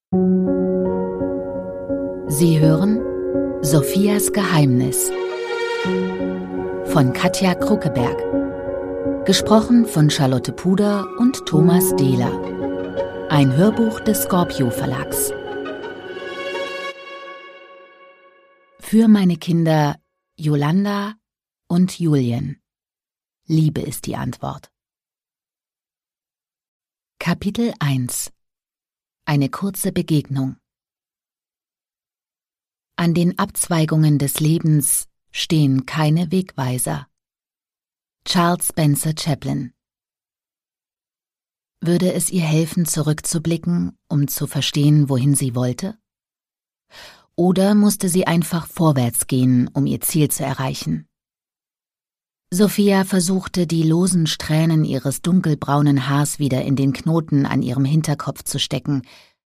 Sie hören Sophias Geheimnis von Katja Kruckeberg, gesprochen von Charlotte Puder und Thomas Dehler. Ein Hörbuch des Scorpio Verlags. Für meine Kinder Yolanda und Julien. Liebe ist die Antwort. Kapitel 1. Eine kurze Begegnung. An den Abzweigungen des Lebens stehen keine Wegweiser. Charles Spencer Chaplin. Würde es ihr helfen, zurückzublicken, um zu verstehen, wohin sie wollte? Oder musste sie einfach vorwärts gehen, um ihr Ziel zu erreichen? Sophia versuchte, die losen Strähnen ihres dunkelbraunen Haars wieder in den Knoten an ihrem Hinterkopf zu stecken,